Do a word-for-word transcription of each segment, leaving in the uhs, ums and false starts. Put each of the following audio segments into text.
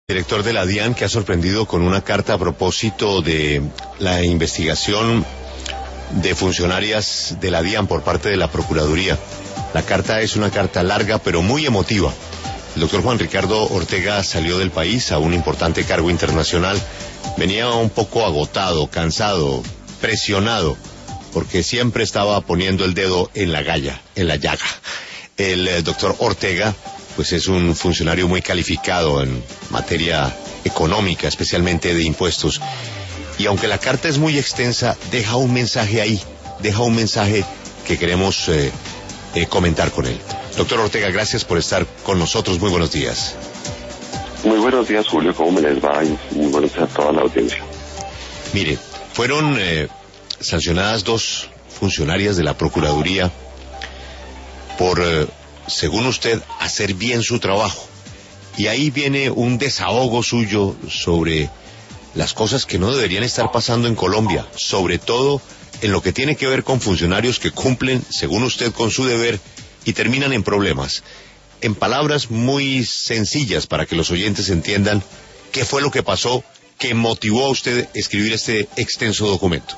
Director de la DIAN, que ha sorprendido con una carta a propósito de la investigación de funcionarias de la DIAN por parte de la Procuraduría. La carta es una carta larga pero muy emotiva. El doctor Juan Ricardo Ortega salió del país a un importante cargo internacional. Venía un poco agotado, cansado, presionado, porque siempre estaba poniendo el dedo en la galla, en la llaga. El eh, doctor Ortega pues es un funcionario muy calificado en materia económica, especialmente de impuestos. Y aunque la carta es muy extensa, deja un mensaje ahí, deja un mensaje que queremos eh, eh, comentar con él. Doctor Ortega, gracias por estar con nosotros. Muy buenos días. Muy buenos días, Julio. ¿Cómo me les va? Y muy buenos días a toda la audiencia. Mire, fueron eh, sancionadas dos funcionarias de la Procuraduría por... Eh, según usted, hacer bien su trabajo. Y ahí viene un desahogo suyo sobre las cosas que no deberían estar pasando en Colombia, sobre todo en lo que tiene que ver con funcionarios que cumplen, según usted, con su deber y terminan en problemas. En palabras muy sencillas para que los oyentes entiendan qué fue lo que pasó que motivó a usted escribir este extenso documento.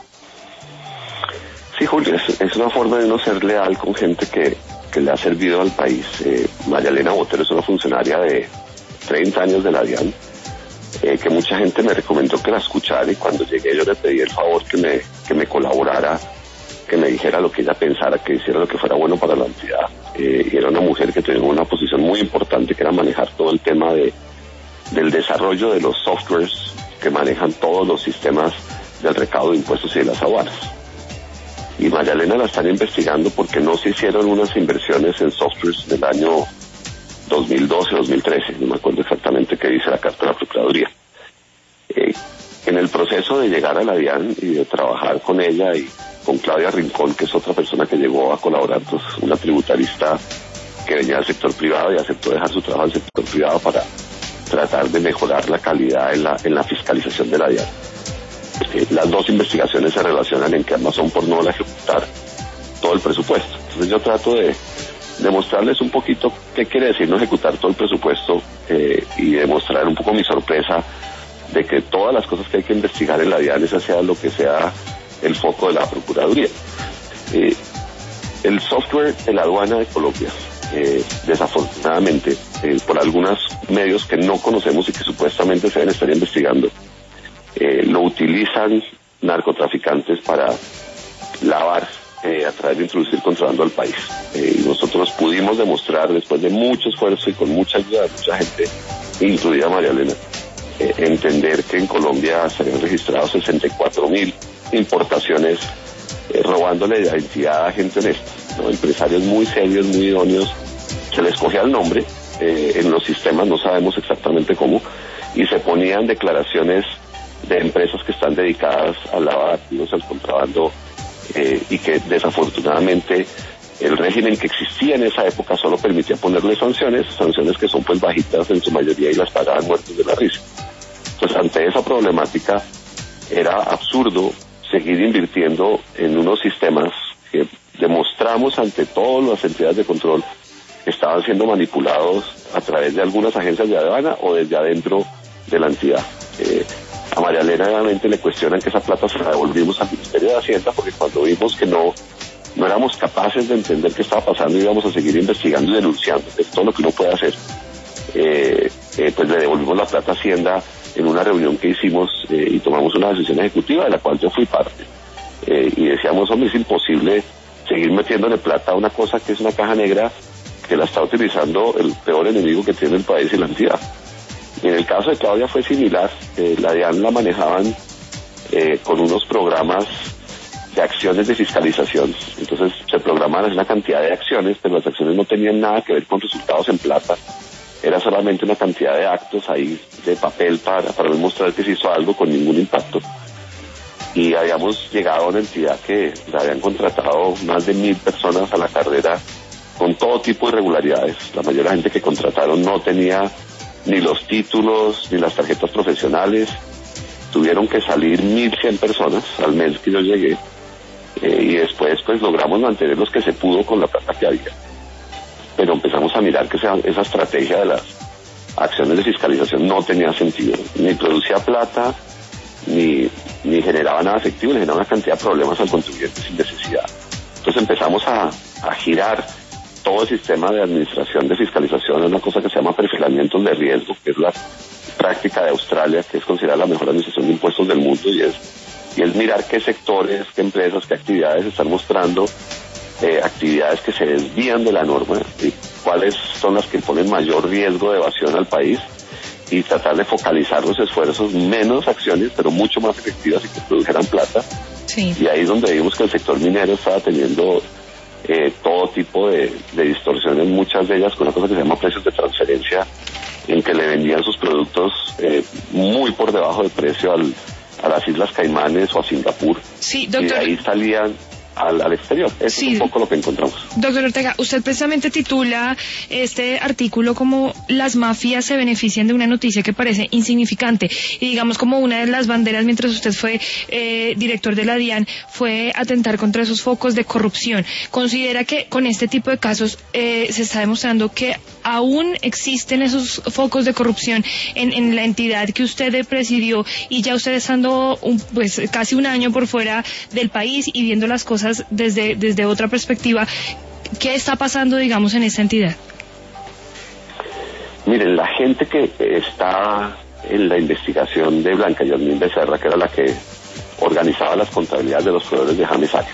Sí, Julio, es, es una forma de no ser leal con gente que que le ha servido al país. eh, María Elena Botero es una funcionaria de treinta años de la DIAN, eh, que mucha gente me recomendó que la escuchara, y cuando llegué yo le pedí el favor que me, que me colaborara, que me dijera lo que ella pensara, que hiciera lo que fuera bueno para la entidad. Eh, y era una mujer que tenía una posición muy importante, que era manejar todo el tema de, del desarrollo de los softwares que manejan todos los sistemas del recaudo de impuestos y de las aduanas. Y María Elena la están investigando porque no se hicieron unas inversiones en softwares del año dos mil doce, dos mil trece, no me acuerdo exactamente qué dice la carta de la Procuraduría. Eh, en el proceso de llegar a la DIAN y de trabajar con ella y con Claudia Rincón, que es otra persona que llegó a colaborar, pues una tributarista que venía del sector privado y aceptó dejar su trabajo en el sector privado para tratar de mejorar la calidad en la, en la fiscalización de la DIAN. Eh, las dos investigaciones se relacionan en que ambas son por no ejecutar todo el presupuesto. Entonces yo trato de, de mostrarles un poquito qué quiere decir no ejecutar todo el presupuesto, eh, y demostrar un poco mi sorpresa de que todas las cosas que hay que investigar en la DIAN, esa sea lo que sea el foco de la Procuraduría. Eh, el software de la aduana de Colombia, eh, desafortunadamente, eh, por algunos medios que no conocemos y que supuestamente se deben estar investigando, Eh, lo utilizan narcotraficantes para lavar eh, a través de introducir contrabando al país. Eh, y nosotros pudimos demostrar, después de mucho esfuerzo y con mucha ayuda de mucha gente, incluida María Elena, eh, entender que en Colombia se habían registrado sesenta y cuatro mil importaciones eh, robándole la identidad a gente honesta, ¿no? Empresarios muy serios, muy idóneos, se les cogía el nombre eh, en los sistemas, no sabemos exactamente cómo, y se ponían declaraciones de empresas que están dedicadas al lavado de activos, al contrabando, eh, y que desafortunadamente el régimen que existía en esa época solo permitía ponerle sanciones, sanciones que son pues bajitas en su mayoría y las pagaban muertos de la risa. Entonces, ante esa problemática era absurdo seguir invirtiendo en unos sistemas que demostramos ante todas las entidades de control que estaban siendo manipulados a través de algunas agencias de aduana o desde adentro de la entidad. Eh, A María Elena realmente le cuestionan que esa plata se la devolvimos al Ministerio de Hacienda, porque cuando vimos que no, no éramos capaces de entender qué estaba pasando y íbamos a seguir investigando y denunciando, es todo lo que uno puede hacer, eh, eh, pues le devolvimos la plata a Hacienda en una reunión que hicimos, eh, y tomamos una decisión ejecutiva de la cual yo fui parte. Eh, y decíamos, hombre, es imposible seguir metiéndole plata a una cosa que es una caja negra que la está utilizando el peor enemigo que tiene el país y la entidad. Y en el caso de Claudia fue similar. eh, la DIAN la manejaban eh, con unos programas de acciones de fiscalización. Entonces se programaban una cantidad de acciones, pero las acciones no tenían nada que ver con resultados en plata. Era solamente una cantidad de actos ahí de papel para, para demostrar que se hizo algo con ningún impacto. Y habíamos llegado a una entidad que la habían contratado más de mil personas a la carrera con todo tipo de irregularidades. La mayoría de la gente que contrataron no tenía ni los títulos, ni las tarjetas profesionales. Tuvieron que salir mil cien personas al mes que yo llegué, eh, y después pues logramos mantener los que se pudo con la plata que había. Pero empezamos a mirar que esa, esa estrategia de las acciones de fiscalización no tenía sentido. Ni producía plata, ni, ni generaba nada efectivo, ni generaba una cantidad de problemas al contribuyente sin necesidad. Entonces empezamos a, a girar todo el sistema de administración de fiscalización en una cosa que se llama perfilamientos de riesgo, que es la práctica de Australia, que es considerada la mejor administración de impuestos del mundo, y es, y es mirar qué sectores, qué empresas, qué actividades están mostrando eh, actividades que se desvían de la norma y cuáles son las que ponen mayor riesgo de evasión al país, y tratar de focalizar los esfuerzos, menos acciones, pero mucho más efectivas y que produjeran plata. Sí. Y ahí es donde vimos que el sector minero estaba teniendo eh, todo tipo de, de distorsiones, muchas de ellas con una cosa que se llama precios de transferencia, en que le vendían sus productos eh, muy por debajo de precio al, a las Islas Caimanes o a Singapur. Sí, doctor. Y de ahí salían al, al exterior. Eso Sí. es un poco lo que encontramos. Doctor Ortega, usted precisamente titula este artículo como "Las mafias se benefician de una noticia que parece insignificante", y digamos como una de las banderas mientras usted fue eh, director de la DIAN fue atentar contra esos focos de corrupción. ¿Considera que con este tipo de casos eh, se está demostrando que aún existen esos focos de corrupción en, en la entidad que usted presidió, y ya usted estando un, pues casi un año por fuera del país y viendo las cosas desde, desde otra perspectiva, qué está pasando, digamos, en esta entidad? Miren, la gente que está en la investigación de Blanca Yasmín Becerra, que era la que organizaba las contabilidades de los proveedores de James Aria,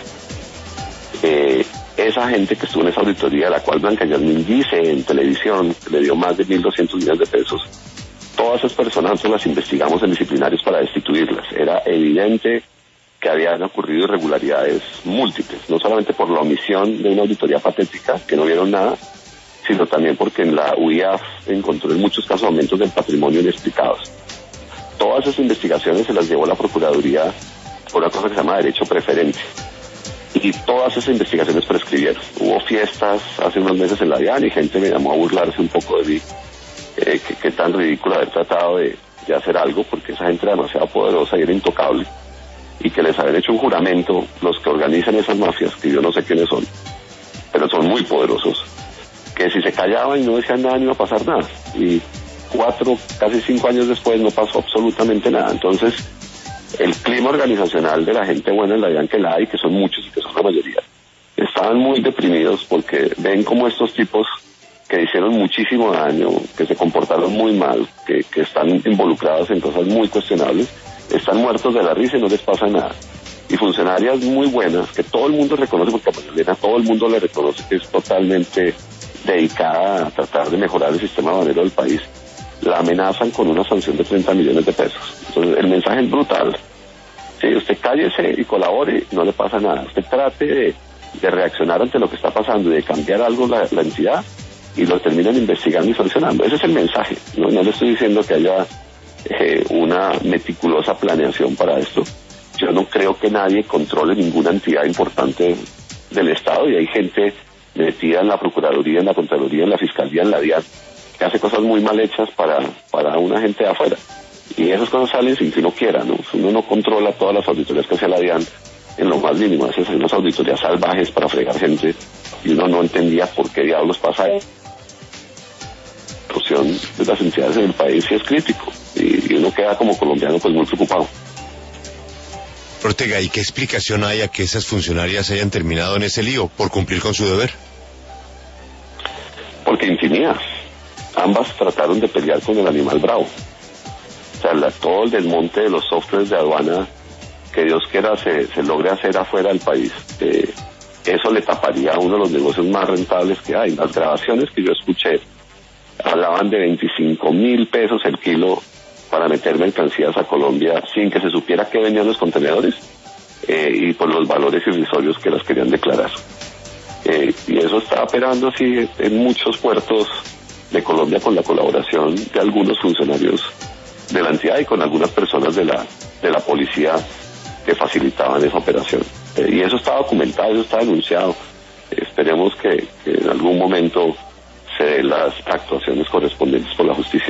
eh, esa gente que estuvo en esa auditoría, la cual Blanca Yasmín dice en televisión que le dio más de mil doscientos millones de pesos, todas esas personas nosotros las investigamos en disciplinarios para destituirlas. Era evidente que habían ocurrido irregularidades múltiples, no solamente por la omisión de una auditoría patética, que no vieron nada, sino también porque en la U I A F encontró en muchos casos aumentos del patrimonio inexplicados. Todas esas investigaciones se las llevó la Procuraduría por una cosa que se llama derecho preferente, y todas esas investigaciones prescribieron. Hubo fiestas hace unos meses en la DIAN y gente me llamó a burlarse un poco de mí, eh, que, que tan ridículo haber tratado de, de hacer algo, porque esa gente era demasiado poderosa y era intocable, y que les habían hecho un juramento los que organizan esas mafias, que yo no sé quiénes son, pero son muy poderosos, que si se callaban y no decían nada no iba a pasar nada. Y cuatro, casi cinco años después no pasó absolutamente nada. Entonces, el clima organizacional de la gente buena en la DIAN, que la hay, que son muchos y que son la mayoría, estaban muy deprimidos porque ven como estos tipos que hicieron muchísimo daño, que se comportaron muy mal, que, que están involucrados en cosas muy cuestionables, están muertos de la risa y no les pasa nada. Y funcionarias muy buenas, que todo el mundo reconoce, porque a Magdalena todo el mundo le reconoce que es totalmente dedicada a tratar de mejorar el sistema banero del país, la amenazan con una sanción de treinta millones de pesos. Entonces el mensaje es brutal. Sí, usted cállese y colabore, no le pasa nada. Usted trate de, de reaccionar ante lo que está pasando y de cambiar algo la, la entidad, y lo terminan investigando y sancionando. Ese es el mensaje. No, no le estoy diciendo que haya eh, una meticulosa planeación para esto. Yo no creo que nadie controle ninguna entidad importante del Estado, y hay gente metida en la Procuraduría, en la Contraloría, en la Fiscalía, en la DIAN, que hace cosas muy mal hechas para, para una gente de afuera. Y esas cosas salen sin que uno quiera, ¿no? Uno no controla todas las auditorías que hace la DIAN en lo más mínimo. Esas son unas auditorías salvajes para fregar gente, y uno no entendía por qué diablos pasa eso. La corrupción de las entidades en el país sí es crítico, y, y uno queda como colombiano pues muy preocupado. Ortega, ¿y qué explicación hay a que esas funcionarias hayan terminado en ese lío por cumplir con su deber? Porque intimida. Ambas trataron de pelear con el animal bravo. O sea, la, todo el desmonte de los softwares de aduana que Dios quiera se, se logre hacer afuera del país, eh, eso le taparía a uno de los negocios más rentables que hay. Las grabaciones que yo escuché hablaban de veinticinco mil pesos el kilo para meter mercancías a Colombia sin que se supiera qué venían los contenedores, eh, y por los valores irrisorios que las querían declarar. Eh, y eso está operando así en muchos puertos de Colombia, con la colaboración de algunos funcionarios de la entidad y con algunas personas de la de la policía que facilitaban esa operación. Eh, y eso está documentado, eso está denunciado. Eh, esperemos que, que en algún momento se den las actuaciones correspondientes por la justicia.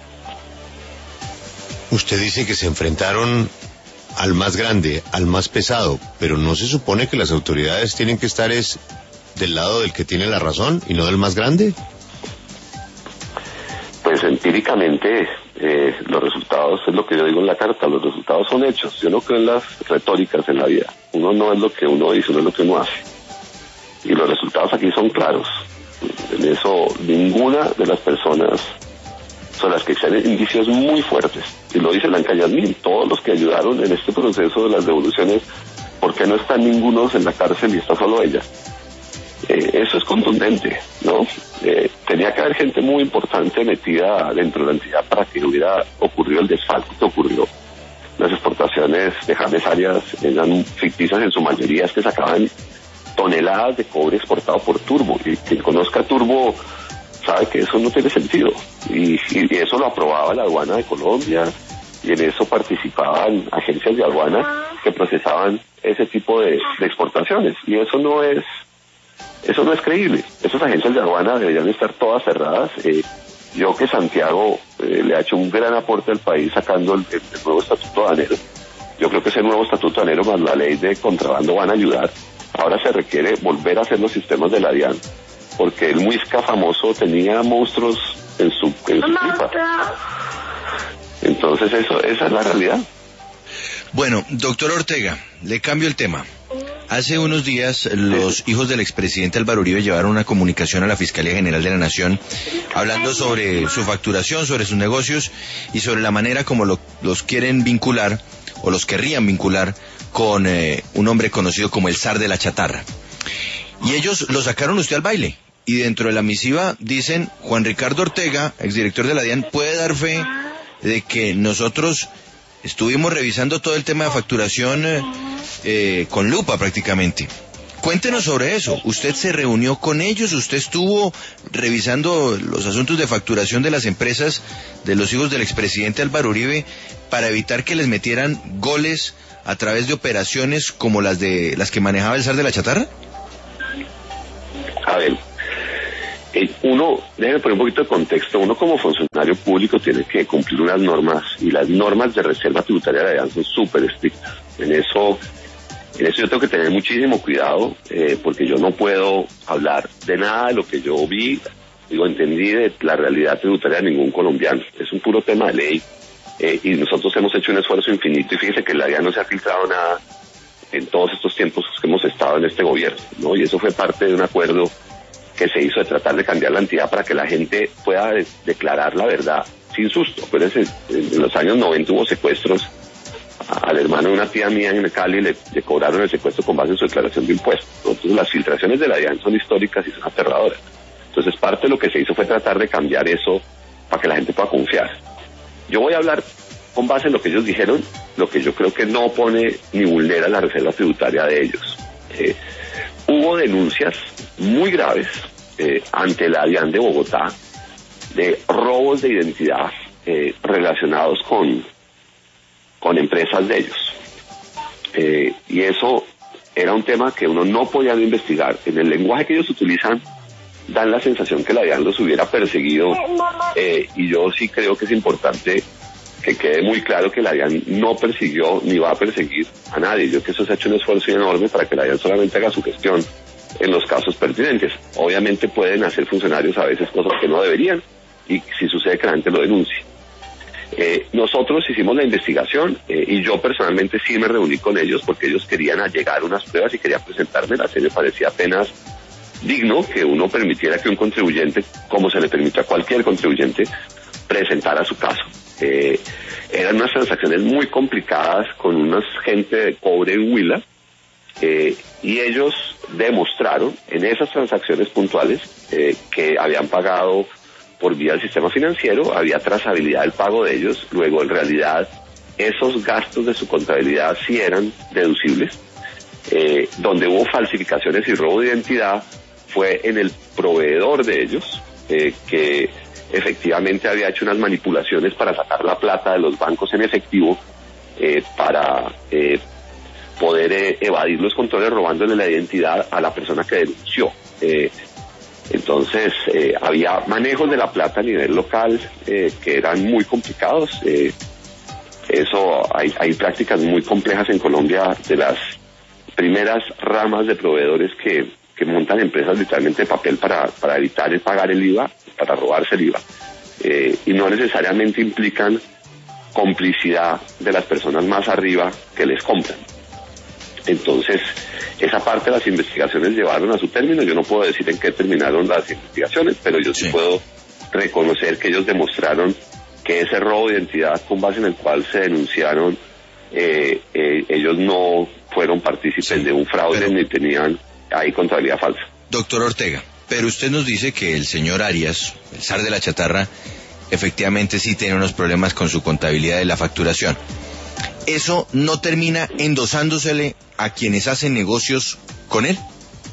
Usted dice que se enfrentaron al más grande, al más pesado, pero ¿no se supone que las autoridades tienen que estar es del lado del que tiene la razón y no del más grande? Pues Pues empíricamente eh, los resultados es lo que yo digo en la carta, los resultados son hechos. Yo no creo en las retóricas en la vida. Uno no es lo que uno dice, uno es lo que uno hace. Y los resultados aquí son claros. En eso ninguna de las personas son las que existen indicios muy fuertes. Y lo dice Blanca Yasmín, todos los que ayudaron en este proceso de las devoluciones, ¿por qué no están ningunos en la cárcel y está solo ella? Eh, eso es contundente, ¿no? Eh, tenía que haber gente muy importante metida dentro de la entidad para que hubiera ocurrido el desfalco que ocurrió. Las exportaciones de James Arias eran ficticias en su mayoría, es que sacaban toneladas de cobre exportado por Turbo, y quien conozca Turbo sabe que eso no tiene sentido, y, y eso lo aprobaba la aduana de Colombia, y en eso participaban agencias de aduana que procesaban ese tipo de, de exportaciones, y eso no es Eso no es creíble. Esas agencias de aduana deberían estar todas cerradas. Eh, yo que Santiago eh, le ha hecho un gran aporte al país sacando el, el, el nuevo estatuto aduanero. Yo creo que ese nuevo estatuto aduanero más la ley de contrabando van a ayudar. Ahora se requiere volver a hacer los sistemas de la DIAN, porque el Muisca famoso tenía monstruos en su, en su pipa. Entonces eso, esa es la realidad. Bueno, doctor Ortega, le cambio el tema. Hace unos días los hijos del expresidente Álvaro Uribe llevaron una comunicación a la Fiscalía General de la Nación hablando sobre su facturación, sobre sus negocios y sobre la manera como lo, los quieren vincular o los querrían vincular con eh, un hombre conocido como el zar de la chatarra. Y ellos lo sacaron usted al baile. Y dentro de la misiva dicen, Juan Ricardo Ortega, exdirector de la DIAN, puede dar fe de que nosotros estuvimos revisando todo el tema de facturación eh, eh, con lupa prácticamente. Cuéntenos sobre eso. ¿Usted se reunió con ellos? ¿Usted estuvo revisando los asuntos de facturación de las empresas de los hijos del expresidente Álvaro Uribe para evitar que les metieran goles a través de operaciones como las de las que manejaba el zar de la chatarra? A ver, eh, uno, déjeme poner un poquito de contexto. Uno como funcionario público tiene que cumplir unas normas, y las normas de reserva tributaria de la DIAN son súper estrictas. En eso, en eso yo tengo que tener muchísimo cuidado, eh, porque yo no puedo hablar de nada de lo que yo vi, digo, entendí de la realidad tributaria de ningún colombiano. Es un puro tema de ley, eh, y nosotros hemos hecho un esfuerzo infinito, y fíjese que en la DIAN no se ha filtrado nada en todos estos tiempos que hemos estado en este gobierno, ¿no? Y eso fue parte de un acuerdo que se hizo de tratar de cambiar la entidad para que la gente pueda de- declarar la verdad sin susto. Acuérdense, en los años noventa hubo secuestros a- al hermano de una tía mía en Cali, le, le cobraron el secuestro con base en su declaración de impuestos. Entonces las filtraciones de la DIAN son históricas y son aterradoras. Entonces parte de lo que se hizo fue tratar de cambiar eso para que la gente pueda confiar. Yo voy a hablar con base en lo que ellos dijeron, lo que yo creo que no pone ni vulnera la reserva tributaria de ellos. Eh, hubo denuncias muy graves eh, ante la DIAN de Bogotá de robos de identidad eh, relacionados con, con empresas de ellos. Eh, y eso era un tema que uno no podía investigar. En el lenguaje que ellos utilizan, dan la sensación que la DIAN los hubiera perseguido, eh, y yo sí creo que es importante que quede muy claro que la DIAN no persiguió ni va a perseguir a nadie. Yo creo que eso se ha hecho un esfuerzo enorme para que la DIAN solamente haga su gestión en los casos pertinentes. Obviamente pueden hacer funcionarios a veces cosas que no deberían, y si sucede que la gente lo denuncie. Eh, nosotros hicimos la investigación, eh, y yo personalmente sí me reuní con ellos porque ellos querían allegar unas pruebas y querían presentármelas. Y me parecía apenas digno que uno permitiera que un contribuyente, como se le permite a cualquier contribuyente, presentara su caso. Eh, eran unas transacciones muy complicadas con una gente de cobre en Huila, eh, y ellos demostraron en esas transacciones puntuales eh, que habían pagado por vía del sistema financiero, había trazabilidad del pago de ellos. Luego, en realidad, esos gastos de su contabilidad sí eran deducibles. Eh, donde hubo falsificaciones y robo de identidad fue en el proveedor de ellos, eh, que efectivamente había hecho unas manipulaciones para sacar la plata de los bancos en efectivo, eh, para eh, poder eh, evadir los controles, robándole la identidad a la persona que denunció. Eh, entonces, eh, había manejos de la plata a nivel local eh, que eran muy complicados. Eh, eso, hay, hay prácticas muy complejas en Colombia, de las primeras ramas de proveedores que, que montan empresas literalmente de papel para, para evitar el pagar el I V A, para robarse el I V A. eh, y no necesariamente implican complicidad de las personas más arriba que les compran. Entonces, esa parte de las investigaciones llevaron a su término. Yo no puedo decir en qué terminaron las investigaciones, pero yo sí, sí puedo reconocer que ellos demostraron que ese robo de identidad con base en el cual se denunciaron, eh, eh, ellos no fueron partícipes sí, de un fraude pero, ni tenían ahí contabilidad falsa. Doctor Ortega, pero usted nos dice que el señor Arias, el zar de la chatarra, efectivamente sí tiene unos problemas con su contabilidad de la facturación. ¿Eso no termina endosándosele a quienes hacen negocios con él?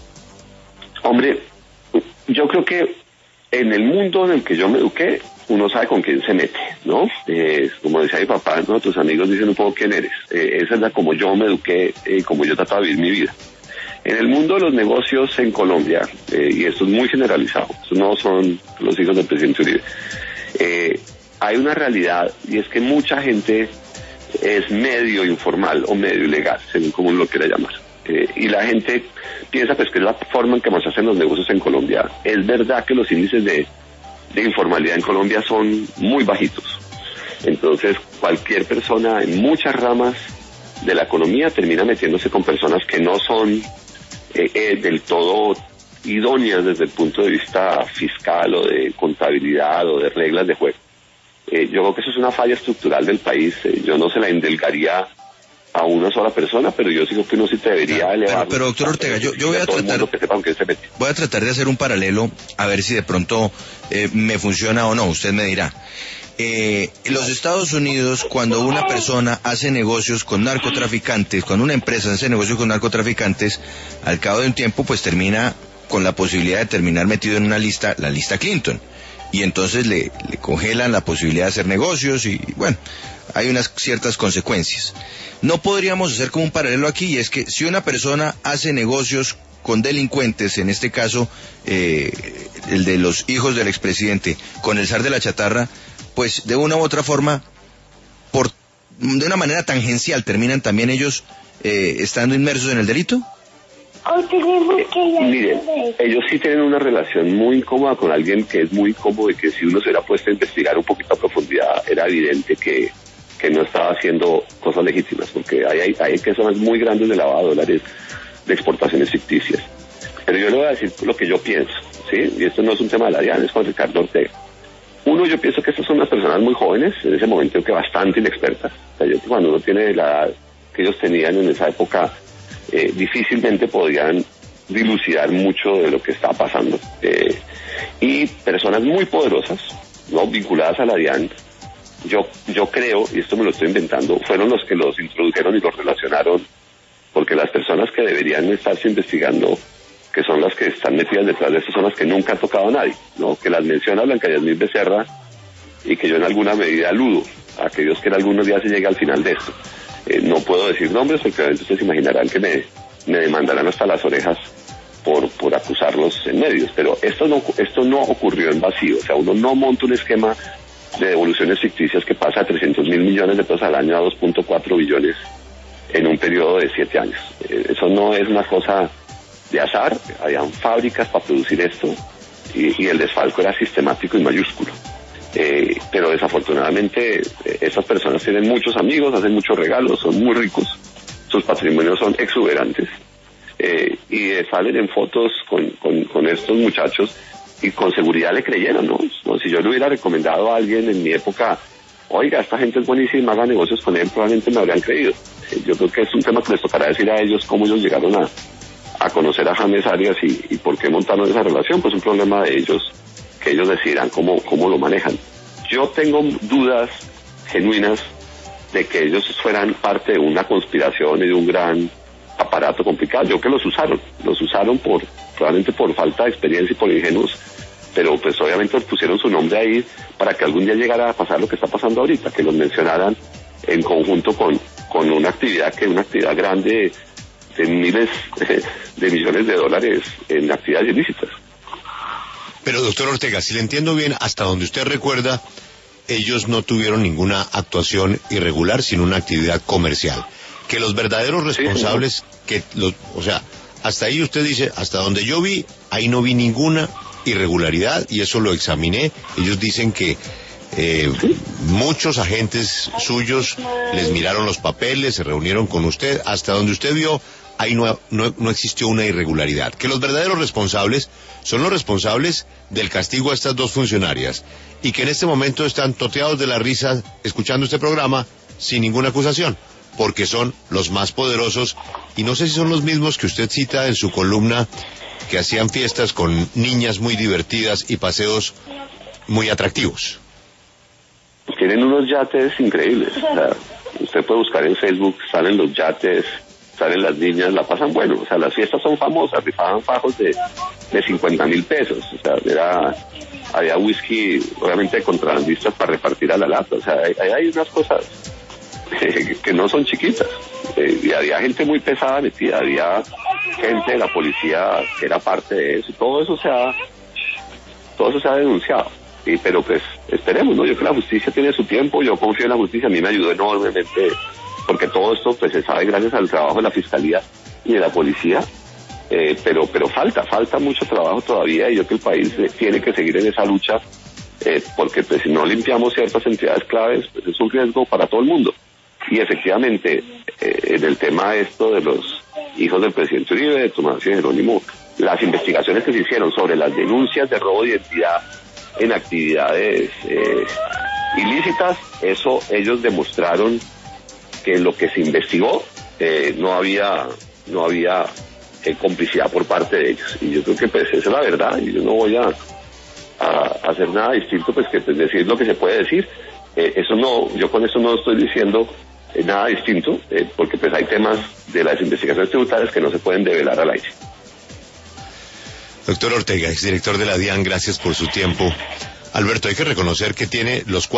Hombre, yo creo que en el mundo en el que yo me eduqué, uno sabe con quién se mete, ¿no? Eh, como decía mi papá, ¿no? Tus amigos dicen un poco quién eres. Eh, esa es la como yo me eduqué y eh, como yo trataba de vivir mi vida. En el mundo de los negocios en Colombia, eh, y esto es muy generalizado, estos no son los hijos del presidente Uribe, eh, hay una realidad, y es que mucha gente es medio informal o medio ilegal, según como uno lo quiera llamar. Eh, y la gente piensa pues que es la forma en que más se hacen los negocios en Colombia. Es verdad que los índices de, de informalidad en Colombia son muy bajitos. Entonces, cualquier persona en muchas ramas de la economía termina metiéndose con personas que no son eh, eh, del todo idóneas desde el punto de vista fiscal o de contabilidad o de reglas de juego. Eh, yo creo que eso es una falla estructural del país. Eh, yo no se la endilgaría a una sola persona, pero yo sigo que uno sí te debería claro, elevar. Pero, pero doctor Ortega, yo, yo voy a tratar que sepan que se mete. Voy a tratar de hacer un paralelo a ver si de pronto eh, me funciona o no. Usted me dirá. Eh, en los Estados Unidos, cuando una persona hace negocios con narcotraficantes, cuando una empresa hace negocios con narcotraficantes, al cabo de un tiempo, pues termina con la posibilidad de terminar metido en una lista, la lista Clinton. Y entonces le, le congelan la posibilidad de hacer negocios y, bueno, hay unas ciertas consecuencias. No podríamos hacer como un paralelo aquí, y es que si una persona hace negocios con delincuentes, en este caso eh, el de los hijos del expresidente, con el zar de la chatarra, pues de una u otra forma, por de una manera tangencial, terminan también ellos eh, estando inmersos en el delito. Eh, miren, ellos sí tienen una relación muy incómoda con alguien que es muy incómodo y que si uno se hubiera puesto a investigar un poquito a profundidad era evidente que, que no estaba haciendo cosas legítimas, porque hay, hay, hay que zonas muy grandes de lavado de dólares, de exportaciones ficticias. Pero yo le voy a decir lo que yo pienso, ¿sí? Y esto no es un tema de la DIAN, es con Ricardo Ortega. Uno, yo pienso que estas son unas personas muy jóvenes, en ese momento que bastante inexpertas. O sea, yo, cuando uno tiene la edad que ellos tenían en esa época, Eh, difícilmente podían dilucidar mucho de lo que está pasando. Eh, y personas muy poderosas, no vinculadas a la DIAN, yo, yo creo, y esto me lo estoy inventando, fueron los que los introdujeron y los relacionaron, porque las personas que deberían estarse investigando, que son las que están metidas detrás de estas, son las que nunca han tocado a nadie, ¿no? Que las menciona Blanca Yasmín Becerra y que yo en alguna medida aludo a aquellos que en algunos días se llega al final de esto. Eh, no puedo decir nombres porque obviamente ustedes imaginarán que me, me demandarán hasta las orejas por, por acusarlos en medios, pero esto no, esto no ocurrió en vacío. O sea, uno no monta un esquema de devoluciones ficticias que pasa de trescientos mil millones de pesos al año a dos punto cuatro billones en un periodo de siete años. Eh, eso no es una cosa de azar, habían fábricas para producir esto y, y el desfalco era sistemático y mayúsculo. Eh, pero desafortunadamente eh, esas personas tienen muchos amigos, hacen muchos regalos, son muy ricos, sus patrimonios son exuberantes eh, y eh, salen en fotos con, con, con estos muchachos y con seguridad le creyeron, ¿no? ¿no? Si yo le hubiera recomendado a alguien en mi época, oiga, esta gente es buenísima, haga negocios con él, probablemente me habrían creído. Eh, yo creo que es un tema que les tocará decir a ellos cómo ellos llegaron a, a conocer a James Arias y, y por qué montaron esa relación, pues un problema de ellos, que ellos decidan cómo, cómo lo manejan. Yo tengo dudas genuinas de que ellos fueran parte de una conspiración y de un gran aparato complicado. Yo que los usaron, los usaron por probablemente por falta de experiencia y por ingenuos, pero pues obviamente pusieron su nombre ahí para que algún día llegara a pasar lo que está pasando ahorita, que los mencionaran en conjunto con, con una actividad que es una actividad grande de miles de millones de dólares en actividades ilícitas. Pero doctor Ortega, si le entiendo bien, hasta donde usted recuerda, ellos no tuvieron ninguna actuación irregular, sino una actividad comercial. Que los verdaderos responsables, sí, que los, o sea, hasta ahí usted dice, hasta donde yo vi, ahí no vi ninguna irregularidad y eso lo examiné. Ellos dicen que eh, muchos agentes suyos les miraron los papeles, se reunieron con usted, hasta donde usted vio, ahí no, no, no existió una irregularidad. Que los verdaderos responsables son los responsables del castigo a estas dos funcionarias y que en este momento están toteados de la risa escuchando este programa sin ninguna acusación, porque son los más poderosos y no sé si son los mismos que usted cita en su columna que hacían fiestas con niñas muy divertidas y paseos muy atractivos. Tienen unos yates increíbles. O sea, usted puede buscar en Facebook, salen los yates, salen las niñas, la pasan bueno. O sea, las fiestas son famosas, rifaban fajos de, de cincuenta mil pesos. O sea, era, había whisky, obviamente, de contrabandistas para repartir a la lata. O sea, hay, hay unas cosas que, que no son chiquitas. Eh, y había gente muy pesada metida, había gente de la policía que era parte de eso. Todo eso se ha, todo eso se ha denunciado. Sí, pero pues esperemos, ¿no? Yo creo que la justicia tiene su tiempo, yo confío en la justicia, a mí me ayudó enormemente, porque todo esto pues se sabe gracias al trabajo de la Fiscalía y de la Policía, eh, pero pero falta, falta mucho trabajo todavía y yo creo que el país eh, tiene que seguir en esa lucha, eh, porque pues si no limpiamos ciertas entidades claves, pues es un riesgo para todo el mundo. Y efectivamente, eh, en el tema esto de los hijos del presidente Uribe, de Tomás y Jerónimo, las investigaciones que se hicieron sobre las denuncias de robo de identidad en actividades eh, ilícitas, eso ellos demostraron que lo que se investigó eh, no había no había eh, complicidad por parte de ellos, y yo creo que pues esa es la verdad y yo no voy a, a hacer nada distinto pues que pues, decir lo que se puede decir. Eh, eso no, yo con eso no estoy diciendo eh, nada distinto, eh, porque pues hay temas de las investigaciones tributarias que no se pueden develar al aire. Doctor Ortega, exdirector de la DIAN, gracias por su tiempo. Alberto, hay que reconocer que tiene los cuatro